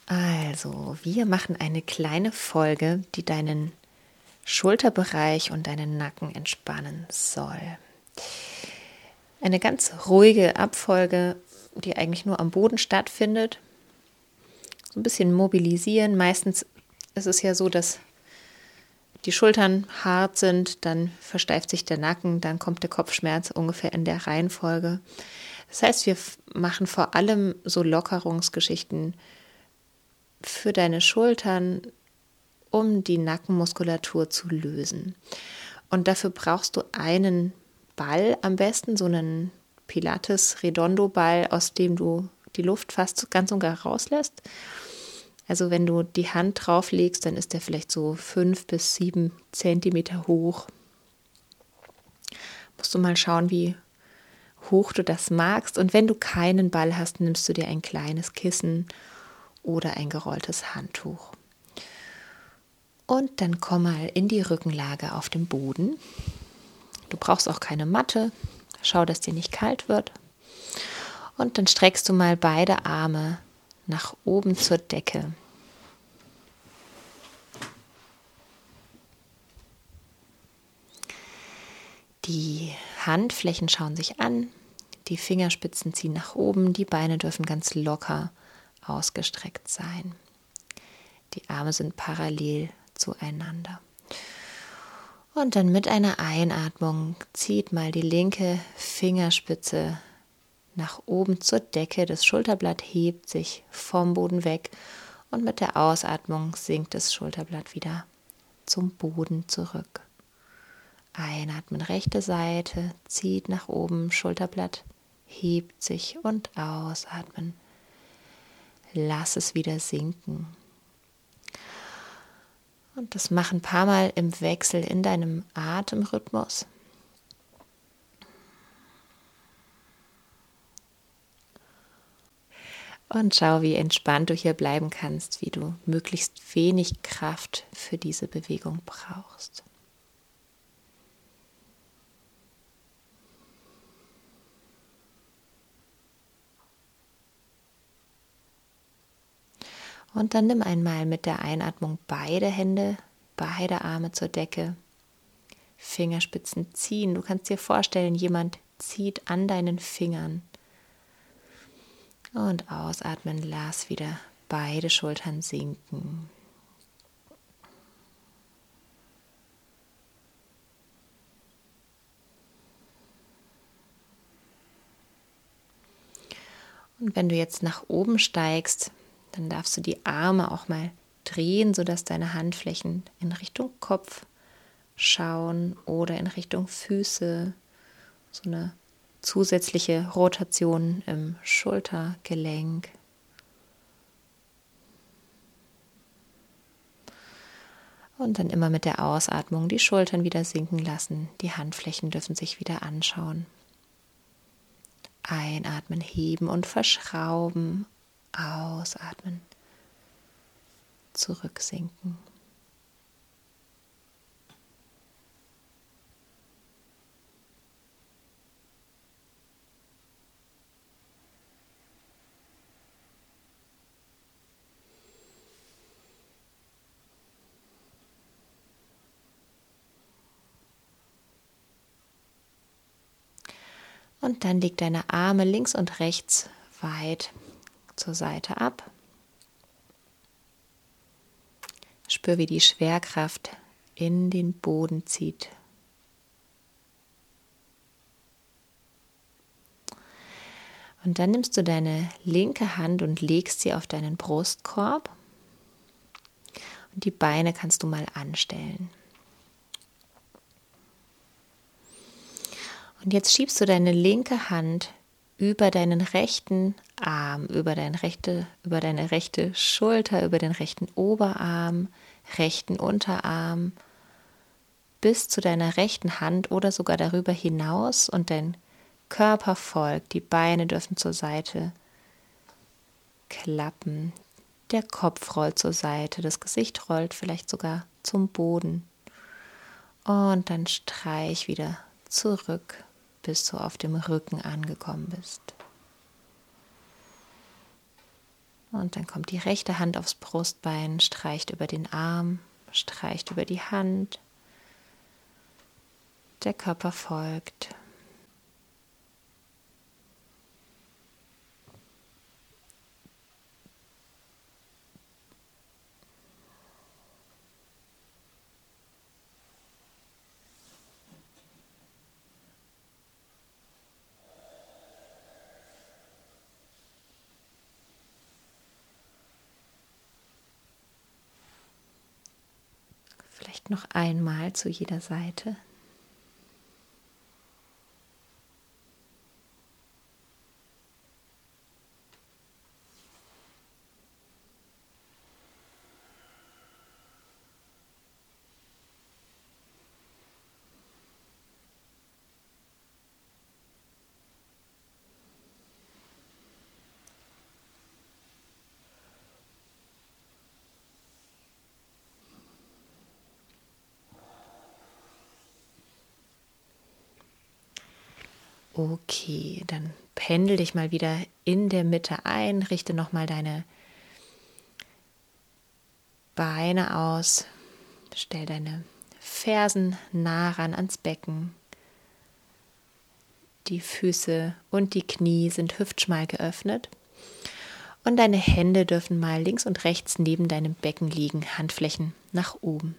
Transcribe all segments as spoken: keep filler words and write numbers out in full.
Also, wir machen eine kleine Folge, die deinen Schulterbereich und deinen Nacken entspannen soll. Eine ganz ruhige Abfolge, die eigentlich nur am Boden stattfindet. So ein bisschen mobilisieren. Meistens ist es ja so, dass die Schultern hart sind, dann versteift sich der Nacken, dann kommt der Kopfschmerz ungefähr in der Reihenfolge. Das heißt, wir machen vor allem so Lockerungsgeschichten für deine Schultern, um die Nackenmuskulatur zu lösen. Und dafür brauchst du einen Ball am besten, so einen Pilates-Redondo-Ball, aus dem du die Luft fast ganz und gar rauslässt. Also wenn du die Hand drauf legst, dann ist der vielleicht so fünf bis sieben Zentimeter hoch. Musst du mal schauen, wie hoch du das magst. Und wenn du keinen Ball hast, nimmst du dir ein kleines Kissen oder ein gerolltes Handtuch. Und dann komm mal in die Rückenlage auf dem Boden. Du brauchst auch keine Matte. Schau, dass dir nicht kalt wird. Und dann streckst du mal beide Arme nach oben zur Decke. Die Handflächen schauen sich an, die Fingerspitzen ziehen nach oben, die Beine dürfen ganz locker ausgestreckt sein. Die Arme sind parallel zueinander. Und dann mit einer Einatmung zieht mal die linke Fingerspitze nach oben zur Decke. Das Schulterblatt hebt sich vom Boden weg und mit der Ausatmung sinkt das Schulterblatt wieder zum Boden zurück. Einatmen, rechte Seite, zieht nach oben, Schulterblatt hebt sich und ausatmen. Lass es wieder sinken. Und das mach ein paar Mal im Wechsel in deinem Atemrhythmus. Und schau, wie entspannt du hier bleiben kannst, wie du möglichst wenig Kraft für diese Bewegung brauchst. Und dann nimm einmal mit der Einatmung beide Hände, beide Arme zur Decke, Fingerspitzen ziehen. Du kannst dir vorstellen, jemand zieht an deinen Fingern. Und ausatmen, lass wieder beide Schultern sinken. Und wenn du jetzt nach oben steigst, dann darfst du die Arme auch mal drehen, sodass deine Handflächen in Richtung Kopf schauen oder in Richtung Füße. So eine zusätzliche Rotation im Schultergelenk. Und dann immer mit der Ausatmung die Schultern wieder sinken lassen. Die Handflächen dürfen sich wieder anschauen. Einatmen, heben und verschrauben. Ausatmen, zurücksinken. Und dann leg deine Arme links und rechts weit zur Seite ab. Spür, wie die Schwerkraft in den Boden zieht. Und dann nimmst du deine linke Hand und legst sie auf deinen Brustkorb. Und die Beine kannst du mal anstellen. Und jetzt schiebst du deine linke Hand über deinen rechten Arm, über, dein rechte, über deine rechte Schulter, über den rechten Oberarm, rechten Unterarm, bis zu deiner rechten Hand oder sogar darüber hinaus und dein Körper folgt. Die Beine dürfen zur Seite klappen, der Kopf rollt zur Seite, das Gesicht rollt vielleicht sogar zum Boden. Und dann streich wieder zurück, bis du auf dem Rücken angekommen bist. Und dann kommt die rechte Hand aufs Brustbein, streicht über den Arm, streicht über die Hand. Der Körper folgt. Vielleicht noch einmal zu jeder Seite. Okay, dann pendel dich mal wieder in der Mitte ein, richte nochmal deine Beine aus, stell deine Fersen nah ran ans Becken. Die Füße und die Knie sind hüftschmal geöffnet und deine Hände dürfen mal links und rechts neben deinem Becken liegen, Handflächen nach oben.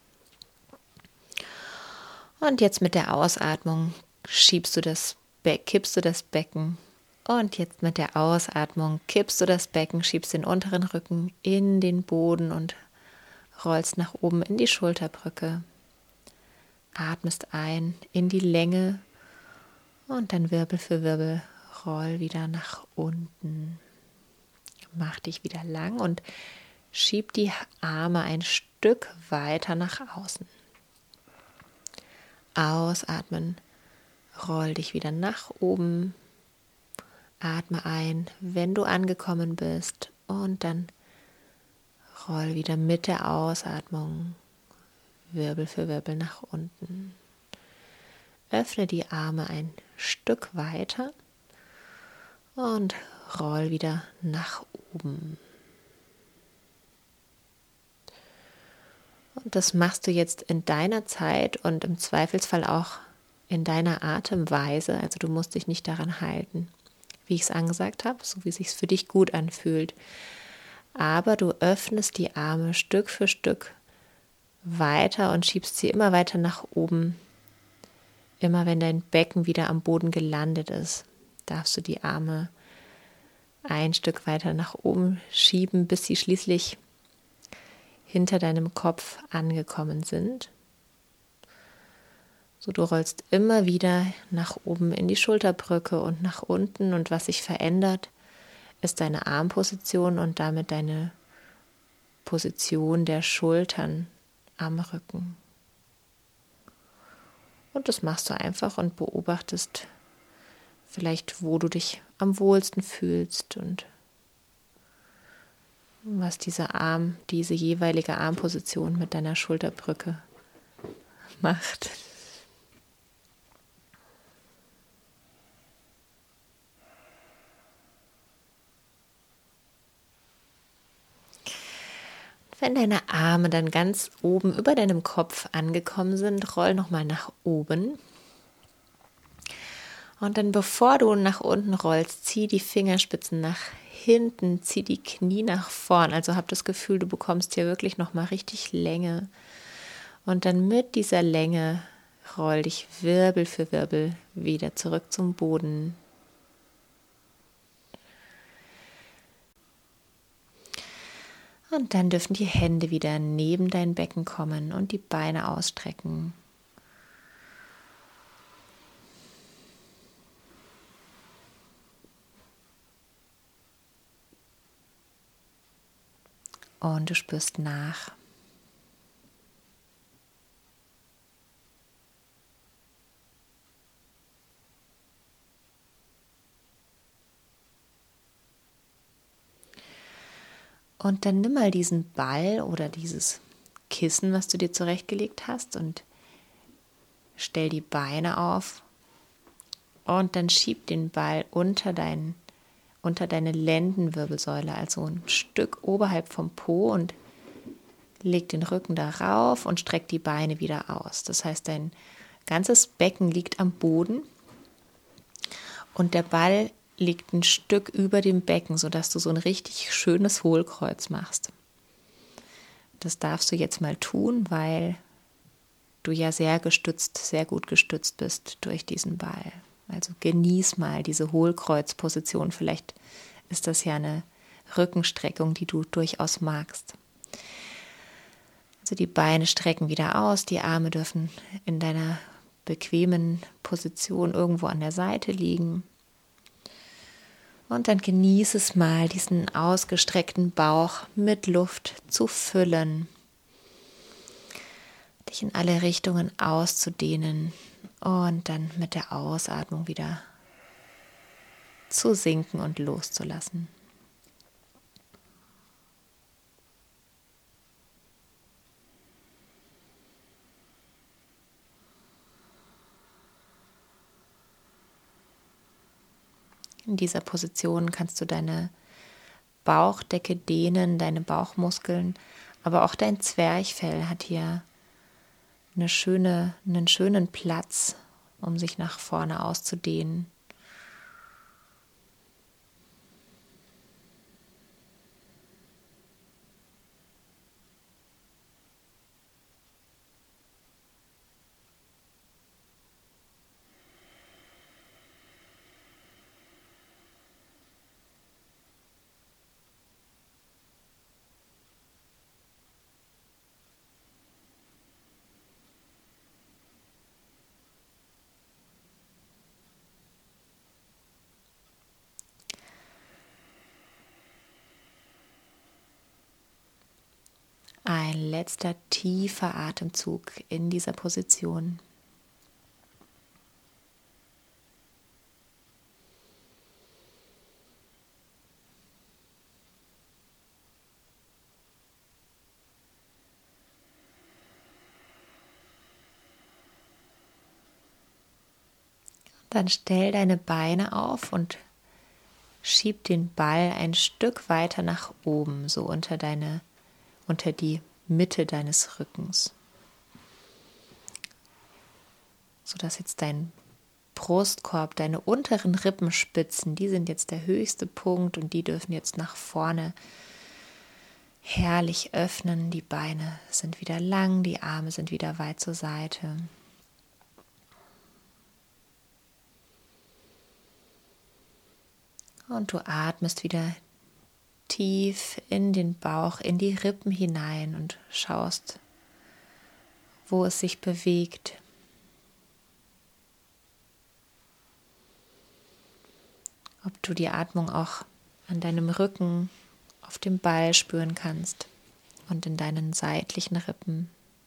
Und jetzt mit der Ausatmung schiebst du das Be- kippst du das Becken und jetzt mit der Ausatmung kippst du das Becken, schiebst den unteren Rücken in den Boden und rollst nach oben in die Schulterbrücke. Atmest ein in die Länge und dann Wirbel für Wirbel roll wieder nach unten. Mach dich wieder lang und schieb die Arme ein Stück weiter nach außen. Ausatmen. Roll dich wieder nach oben, atme ein, wenn du angekommen bist und dann roll wieder mit der Ausatmung Wirbel für Wirbel nach unten. Öffne die Arme ein Stück weiter und roll wieder nach oben. Und das machst du jetzt in deiner Zeit und im Zweifelsfall auch in deiner Atemweise, also du musst dich nicht daran halten, wie ich es angesagt habe, so wie es sich für dich gut anfühlt. Aber du öffnest die Arme Stück für Stück weiter und schiebst sie immer weiter nach oben. Immer wenn dein Becken wieder am Boden gelandet ist, darfst du die Arme ein Stück weiter nach oben schieben, bis sie schließlich hinter deinem Kopf angekommen sind. So, du rollst immer wieder nach oben in die Schulterbrücke und nach unten und was sich verändert, ist deine Armposition und damit deine Position der Schultern am Rücken. Und das machst du einfach und beobachtest vielleicht, wo du dich am wohlsten fühlst und was dieser Arm, diese jeweilige Armposition mit deiner Schulterbrücke macht. Wenn deine Arme dann ganz oben über deinem Kopf angekommen sind, roll nochmal nach oben. Und dann, bevor du nach unten rollst, zieh die Fingerspitzen nach hinten, zieh die Knie nach vorn. Also hab das Gefühl, du bekommst hier wirklich nochmal richtig Länge. Und dann mit dieser Länge roll dich Wirbel für Wirbel wieder zurück zum Boden. Und dann dürfen die Hände wieder neben dein Becken kommen und die Beine ausstrecken. Und du spürst nach. Und dann nimm mal diesen Ball oder dieses Kissen, was du dir zurechtgelegt hast, und stell die Beine auf und dann schieb den Ball unter deinen unter deine Lendenwirbelsäule, also ein Stück oberhalb vom Po, und leg den Rücken darauf und streck die Beine wieder aus. Das heißt, dein ganzes Becken liegt am Boden und der Ball liegt ein Stück über dem Becken, sodass du so ein richtig schönes Hohlkreuz machst. Das darfst du jetzt mal tun, weil du ja sehr gestützt, sehr gut gestützt bist durch diesen Ball. Also genieß mal diese Hohlkreuzposition. Vielleicht ist das ja eine Rückenstreckung, die du durchaus magst. Also die Beine strecken wieder aus, die Arme dürfen in deiner bequemen Position irgendwo an der Seite liegen. Und dann genieß es mal, diesen ausgestreckten Bauch mit Luft zu füllen, dich in alle Richtungen auszudehnen und dann mit der Ausatmung wieder zu sinken und loszulassen. In dieser Position kannst du deine Bauchdecke dehnen, deine Bauchmuskeln, aber auch dein Zwerchfell hat hier eine schöne, einen schönen Platz, um sich nach vorne auszudehnen. Ein letzter tiefer Atemzug in dieser Position. Dann stell deine Beine auf und schieb den Ball ein Stück weiter nach oben, so unter deine unter die Mitte deines Rückens, sodass jetzt dein Brustkorb, deine unteren Rippenspitzen, die sind jetzt der höchste Punkt und die dürfen jetzt nach vorne herrlich öffnen. Die Beine sind wieder lang, die Arme sind wieder weit zur Seite. Und du atmest wieder tief in den Bauch, in die Rippen hinein und schaust, wo es sich bewegt. Ob du die Atmung auch an deinem Rücken, auf dem Ball spüren kannst und in deinen seitlichen Rippen.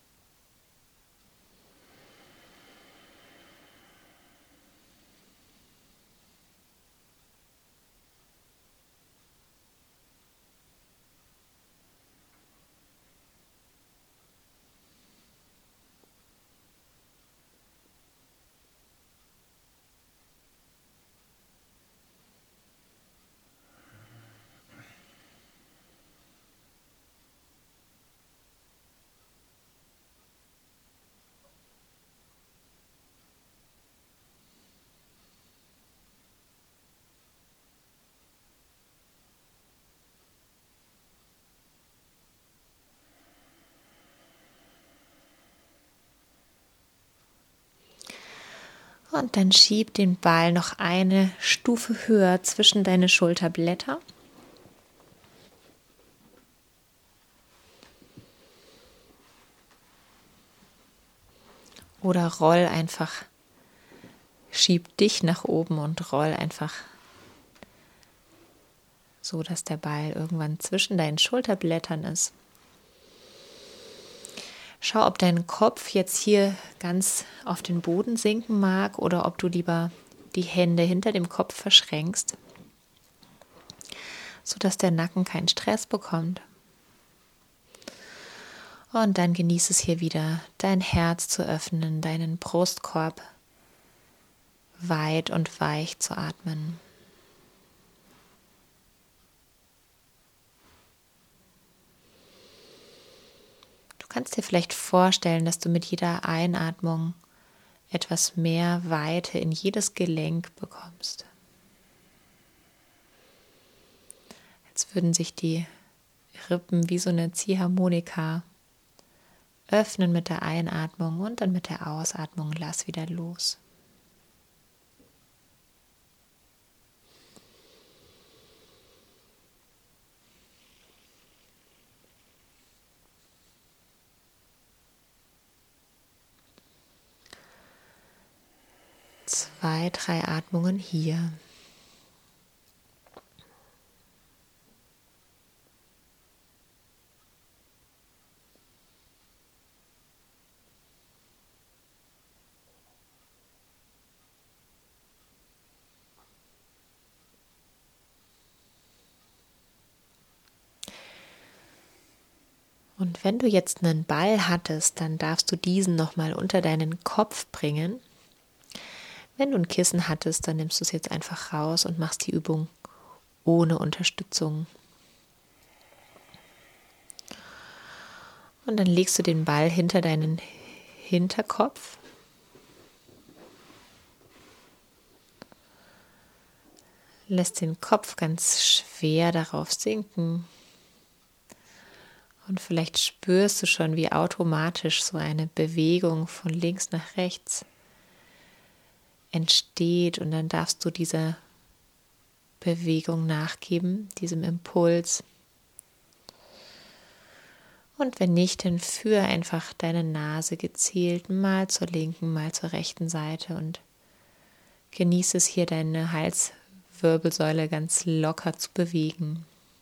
Und dann schieb den Ball noch eine Stufe höher zwischen deine Schulterblätter. Oder roll einfach, schieb dich nach oben und roll einfach so, dass der Ball irgendwann zwischen deinen Schulterblättern ist. Schau, ob dein Kopf jetzt hier ganz auf den Boden sinken mag oder ob du lieber die Hände hinter dem Kopf verschränkst, sodass der Nacken keinen Stress bekommt. Und dann genieße es hier wieder, dein Herz zu öffnen, deinen Brustkorb weit und weich zu atmen. Du kannst dir vielleicht vorstellen, dass du mit jeder Einatmung etwas mehr Weite in jedes Gelenk bekommst. Als würden sich die Rippen wie so eine Ziehharmonika öffnen mit der Einatmung und dann mit der Ausatmung lass wieder los. Zwei, drei Atmungen hier. Und wenn du jetzt einen Ball hattest, dann darfst du diesen nochmal unter deinen Kopf bringen. Wenn du ein Kissen hattest, dann nimmst du es jetzt einfach raus und machst die Übung ohne Unterstützung. Und dann legst du den Ball hinter deinen Hinterkopf. Lässt den Kopf ganz schwer darauf sinken. Und vielleicht spürst du schon, wie automatisch so eine Bewegung von links nach rechts entsteht. Und dann darfst du dieser Bewegung nachgeben, diesem Impuls. Und wenn nicht, dann führe einfach deine Nase gezielt mal zur linken, mal zur rechten Seite und genieße es hier, deine Halswirbelsäule ganz locker zu bewegen.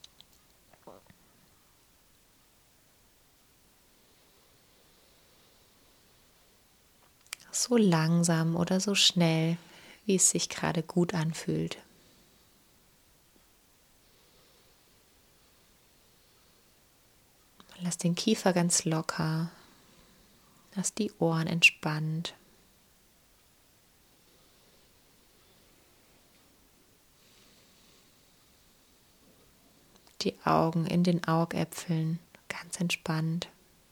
So langsam oder so schnell, wie es sich gerade gut anfühlt. Lass den Kiefer ganz locker, lass die Ohren entspannt. Die Augen in den Augäpfeln ganz entspannt.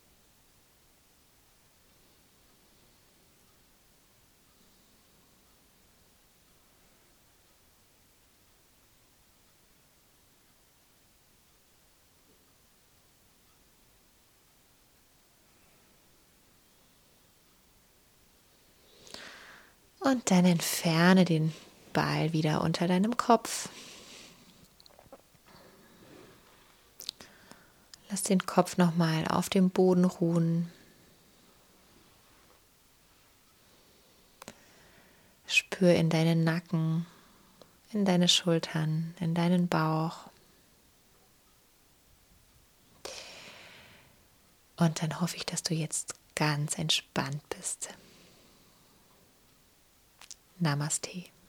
Und dann entferne den Ball wieder unter deinem Kopf. Lass den Kopf nochmal auf dem Boden ruhen. Spür in deinen Nacken, in deine Schultern, in deinen Bauch. Und dann hoffe ich, dass du jetzt ganz entspannt bist. Namaste.